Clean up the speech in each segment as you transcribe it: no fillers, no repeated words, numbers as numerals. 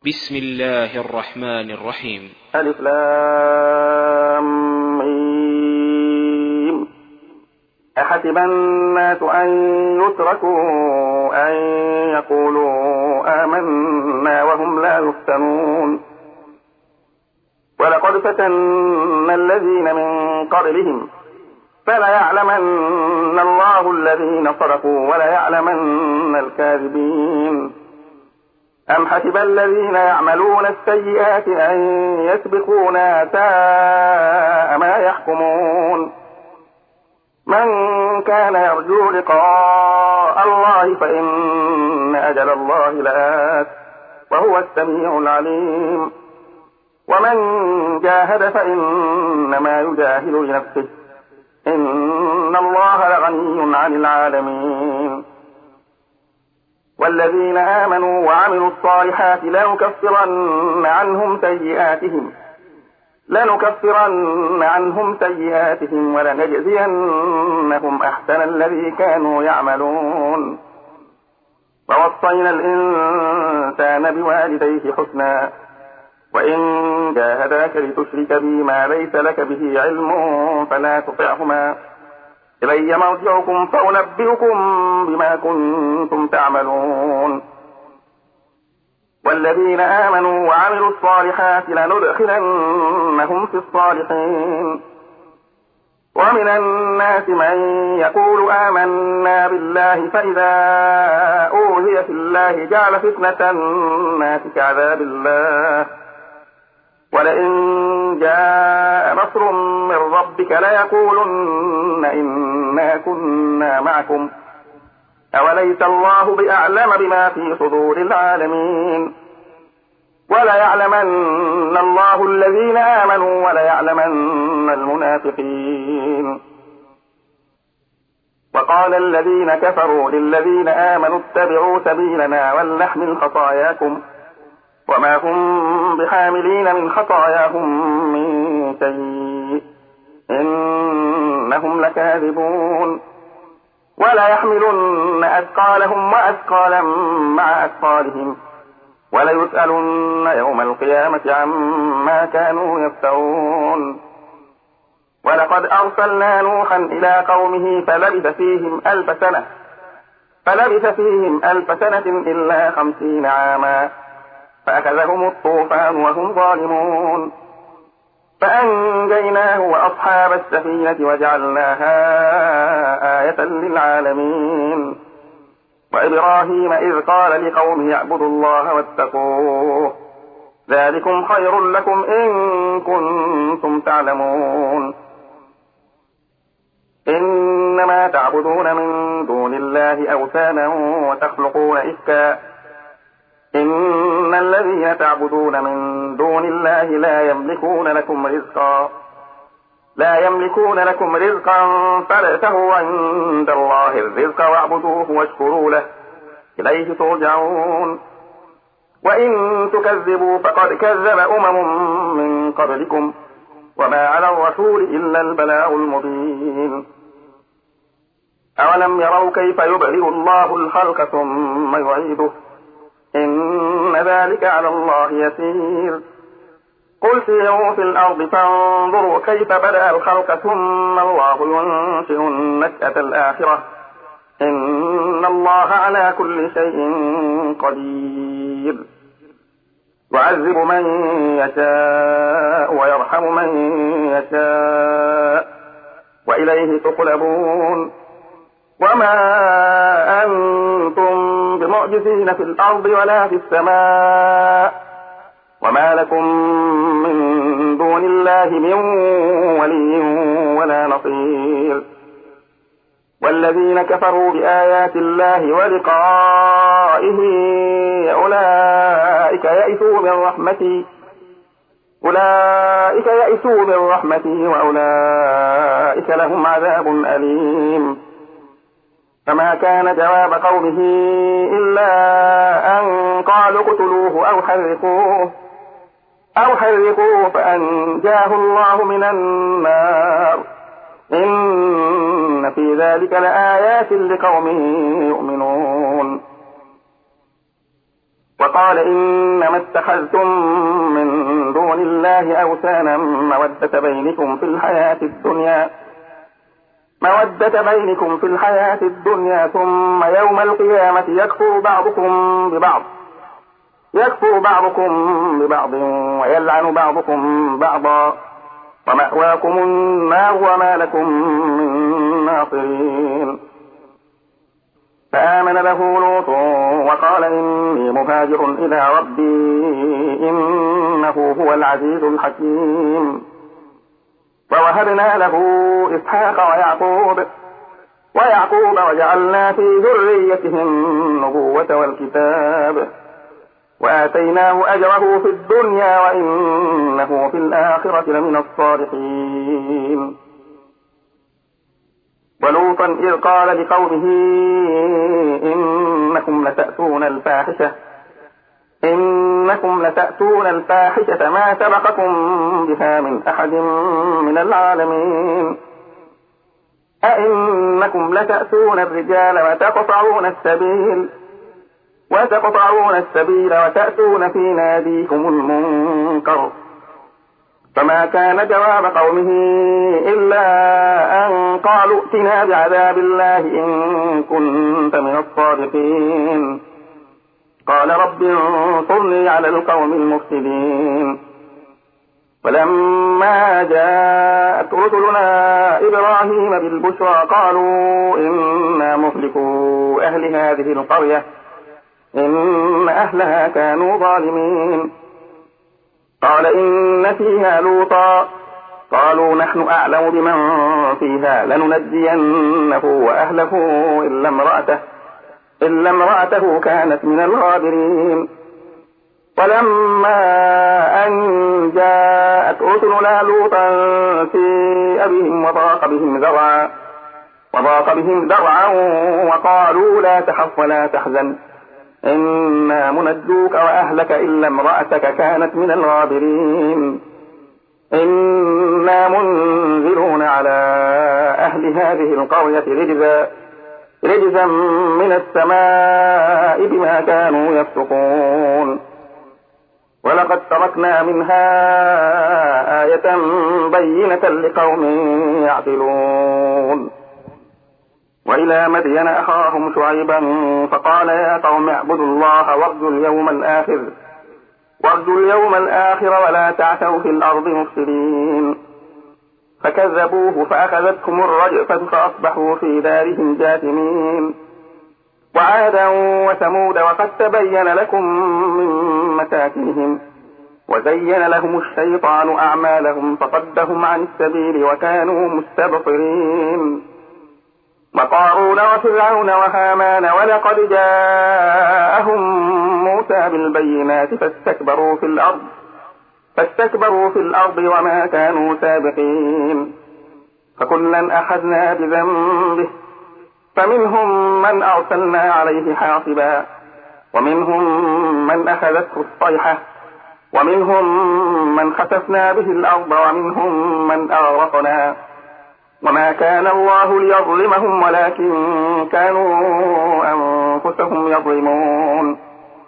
بسم الله الرحمن الرحيم. ألف لام ميم. أحسب الناس أن يتركوا أن يقولوا آمنا وهم لا يفتنون. ولقد فتنا الذين من قبلهم فليعلمن الله الذين صدقوا وليعلمن الكاذبين. أم حسب الذين يعملون السيئات أن يسبقونا ساء ما يحكمون. من كان يرجو لقاء الله فإن أجل الله لآت وهو السميع العليم. ومن جاهد فإنما يجاهد لنفسه إن الله لغني عن العالمين. والذين آمنوا وعملوا الصالحات لنكفرن عنهم سيئاتهم ولنجزينهم أحسن الذي كانوا يعملون. ووصينا الإنسان بوالديه حسنا وإن جاهداك لتشرك بي ما ليس لك به علم فلا تطعهما إلي مرجعكم فأنبئكم بما كنتم تعملون. والذين آمنوا وعملوا الصالحات لندخلنهم في الصالحين. ومن الناس من يقول آمنا بالله فإذا أوذي في الله جعل فتنة الناس كعذاب الله ولئن جاء نصر من ربك ليقولن إنا كنا معكم أوليس الله بأعلم بما في صدور العالمين. وليعلمن الله الذين آمنوا وليعلمن المنافقين. وقال الذين كفروا للذين آمنوا اتبعوا سبيلنا ولنحمل خطاياكم وما هم بحاملين من خطاياهم من شيء إنهم لكاذبون. ولا يحملن أثقالهم وأثقالا مع أثقالهم وليسألن يوم القيامة عما كانوا يفترون. ولقد أرسلنا نوحا إلى قومه فلبث فيهم 1000 سنة إلا 50 عاما فأخذهم الطوفان وهم ظالمون فأنجيناه وأصحاب السفينة وجعلناها آية للعالمين. وإبراهيم إذ قال لقومه اعبدوا الله واتقوه ذلكم خير لكم إن كنتم تعلمون. إنما تعبدون من دون الله أوثانا وتخلقون إفكا إن الذين تعبدون من دون الله لا يملكون لكم رزقا فابتغوا عند الله الرزق واعبدوه واشكروا له إليه ترجعون. وإن تكذبوا فقد كذب من قبلكم وما على الرسول إلا البلاغ المبين. أولم يروا كيف يبدئ الله الخلق ثم يعيده إن ذلك على الله يسير. قل سيروا في الأرض فانظروا كيف بدأ الخلق ثم الله ينشئ النشأة الآخرة إن الله على كل شيء قدير. يعذب من يشاء ويرحم من يشاء وإليه تقلبون. وما أنتم بمعجزين في الأرض ولا في السماء وما لكم من دون الله من ولي ولا نصير. والذين كفروا بآيات الله ولقائه أولئك يئسوا من رحمتي وأولئك لهم عذاب أليم. فما كان جواب قومه إلا أن قالوا اقتلوه أو حرقوه فأنجاه الله من النار إن في ذلك لآيات لقوم يؤمنون. وقال إنما اتخذتم من دون الله أوثانا مودة بينكم في الحياة الدنيا ثم يوم القيامة يكفر بعضكم ببعض ويلعن بعضكم بعضا ومأواكم النار وما لكم من ناصرين. فآمن له لوط وقال إني مهاجر إلى ربي إنه هو العزيز الحكيم. ووهبنا له إسحاق ويعقوب وجعلنا في ذريته النبوة والكتاب وآتيناه أجره في الدنيا وإنه في الآخرة لمن الصالحين. ولوطا إذ قال لقومه إنكم لتأتون الفاحشة ما سبقكم بها من أحد من العالمين. أئنكم لتأتون الرجال وتقطعون السبيل وتأتون في ناديكم المنكر. فما كان جواب قومه إلا أن قالوا ائتنا بعذاب الله إن كنت من الصادقين. قال رب انصرني على القوم المفسدين. ولما جاءت رسلنا إبراهيم بالبشرى قالوا إنا مهلكو أهل هذه القرية إن أهلها كانوا ظالمين. قال إن فيها لوطا قالوا نحن أعلم بمن فيها لننجينه وأهله إلا امرأته كانت من الغابرين. ولما أن جاءت رسلنا لوطا سيء بهم وضاق بهم ذرعا وقالوا لا تخف ولا تحزن إنا منجوك وأهلك إلا امرأتك كانت من الغابرين. إنا منزلون على أهل هذه القرية رجزا من السماء بما كانوا يفسقون. ولقد تركنا منها آية بينة لقوم يعقلون. وإلى مدين أخاهم شعيبا فقال يا قوم اعبدوا الله وارجوا اليوم الآخر ولا تعثوا في الأرض مفسدين. فكذبوه فأخذتهم الرجفة فأصبحوا في دارهم جاثمين. وعادا وثمود وقد تبين لكم من مساكنهم وزين لهم الشيطان أعمالهم فصدهم عن السبيل وكانوا مستبصرين. وقارون وفرعون وهامان ولقد جاءهم موسى بالبينات فاستكبروا في الأرض وما كانوا سابقين. فكلا أخذنا بذنبه فمنهم من أرسلنا عليه حاصبا ومنهم من أخذته الصيحة ومنهم من خسفنا به الأرض ومنهم من أغرقنا. وما كان الله ليظلمهم ولكن كانوا أنفسهم يظلمون.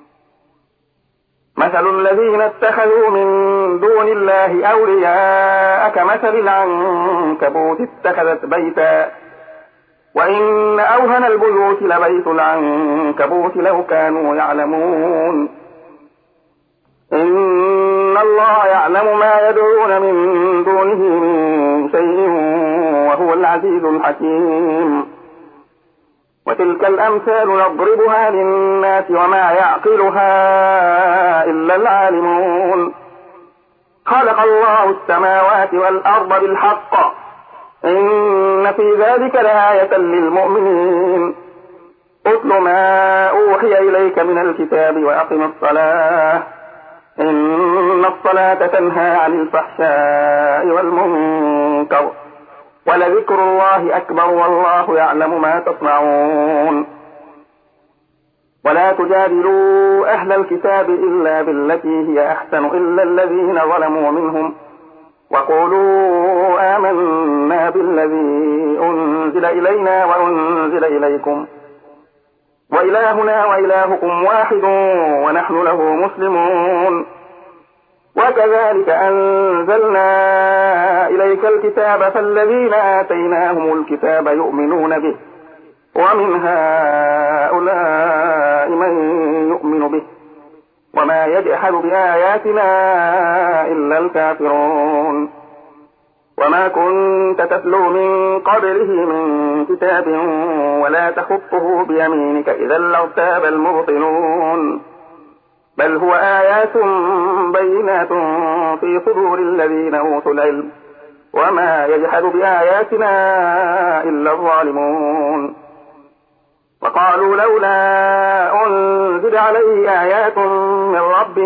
مثل الذين اتخذوا من دون الله أولياء كمثل العنكبوت اتخذت بيتا وإن أوهن البيوت لبيت العنكبوت لو كانوا يعلمون. إن الله يعلم ما يدعون من دونه من شيء وهو العزيز الحكيم. وتلك الأمثال نضربها للناس وما يعقلها إلا العالمون. خلق الله السماوات والأرض بالحق إن في ذلك لآية للمؤمنين. اتل ما أوحي إليك من الكتاب وأقم الصلاة إن الصلاة تنهى عن الفحشاء والمنكر ولذكر الله أكبر والله يعلم ما تصنعون. ولا تجادلوا أهل الكتاب إلا بالتي هي أحسن إلا الذين ظلموا منهم وقولوا آمنا بالذي أنزل إلينا وأنزل إليكم وإلهنا وإلهكم واحد ونحن له مسلمون. وكذلك أنزلنا إليك الكتاب فالذين آتيناهم الكتاب يؤمنون به ومن هؤلاء من يؤمن به وما يجحد بآياتنا إلا الكافرون. وما كنت تتلو من قبله من كتاب ولا تخطه بيمينك إذا لارتاب المبطلون. بل هو آيات بينات في صدور الذين أوتوا العلم وما يجحد بآياتنا إلا الظالمون. وقالوا لولا أنزل عليه آيات من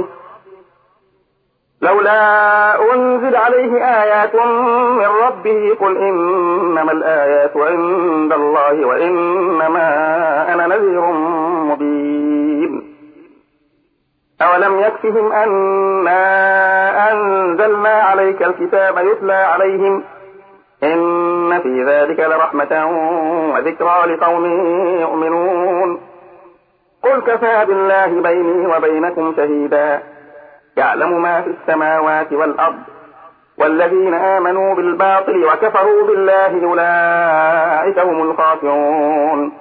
ربه قل إنما الآيات عند الله وإنما أنا نذير مبين. أولم يكفهم أنا أنزلنا عليك الكتاب يتلى عليهم إن في ذلك لرحمة وذكرى لقوم يؤمنون. قل كفى بالله بيني وبينكم شهيدا يعلم ما في السماوات والأرض والذين آمنوا بالباطل وكفروا بالله أولئك هم الخاسرون.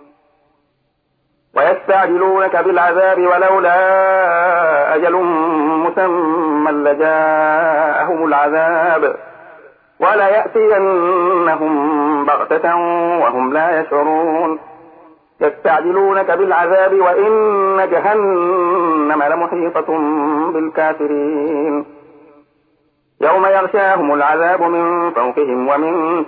ويستعجلونك بالعذاب ولولا أجل مسمى لجاءهم العذاب وليأتينهم بغتة وهم لا يشعرون. يستعجلونك بالعذاب وإن جهنم لمحيطة بالكافرين. يوم يغشاهم العذاب من فوقهم ومن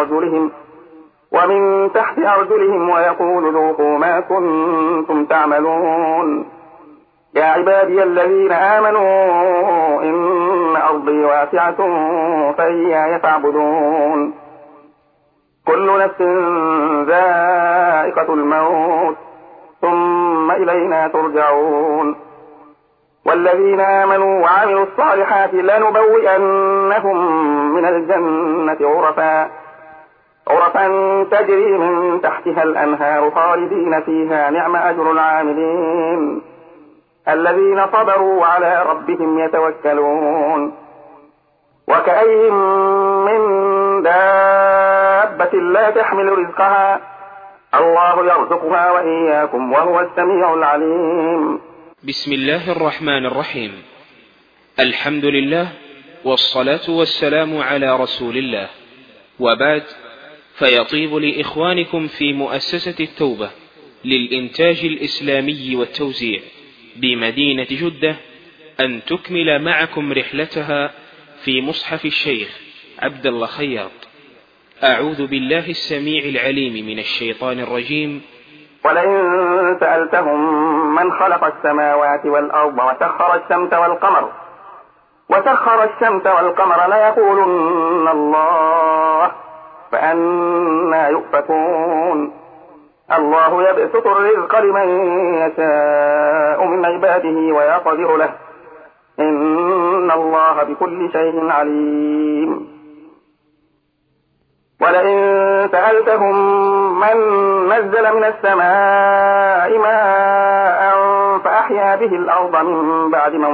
تحت أرجلهم ويقول ذوقوا ما كنتم تعملون. يا عبادي الذين آمنوا إن أرضي واسعة فإياي فاعبدون. كل نفس ذائقة الموت ثم إلينا ترجعون. والذين آمنوا وعملوا الصالحات لنبوئنهم من الجنة غرفا تجري من تحتها الأنهار خالدين فيها نعم أجر العاملين الذين صبروا وعلى ربهم يتوكلون. وكأي من دابة لا تحمل رزقها الله يرزقها وإياكم وهو السميع العليم. بسم الله الرحمن الرحيم. الحمد لله والصلاة والسلام على رسول الله، وبعد، فيطيب لإخوانكم في مؤسسة التوبة للإنتاج الإسلامي والتوزيع بمدينة جدة أن تكمل معكم رحلتها في مصحف الشيخ عبد الله خياط. أعوذ بالله السميع العليم من الشيطان الرجيم. ولئن سألتهم من خلق السماوات والأرض وسخر الشمس والقمر ليقولن الله فأنى يؤفكون. الله يبسط الرزق لمن يشاء من عباده ويقدر له إن الله بكل شيء عليم. ولئن سألتهم من نزل من السماء ماء فأحيا به الأرض من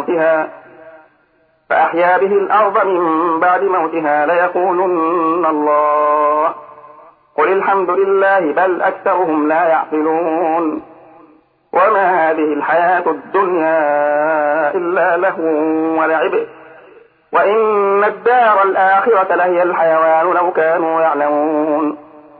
بعد موتها ليقولن الله قل الحمد لله بل أكثرهم لا يعقلون. وما هذه الحياة الدنيا إلا لهو ولعب وإن الدار الآخرة لهي الحيوان لو كانوا يعلمون.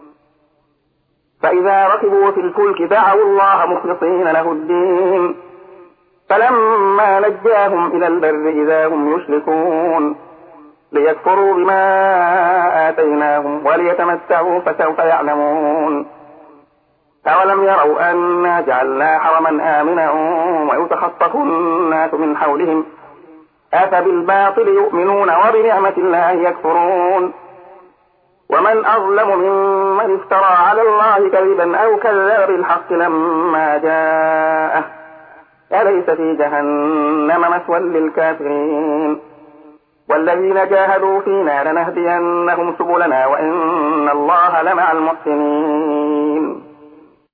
فإذا ركبوا في الفلك دعوا الله مخلصين له الدين فلما نجاهم إلى البر إذا هم يشركون ليكفروا بما آتيناهم وليتمتعوا فسوف يعلمون. أولم يروا أنا جعلنا حرما آمنا ويتخطف الناس من حولهم أفبالباطل يؤمنون وبنعمة الله يكفرون. ومن أظلم ممن افترى على الله كذبا أو كذب بالحق لما جاءه أليس في جهنم مثوى للكافرين. والذين جاهدوا فينا لنهدينهم سبلنا وإن الله لمع المحسنين.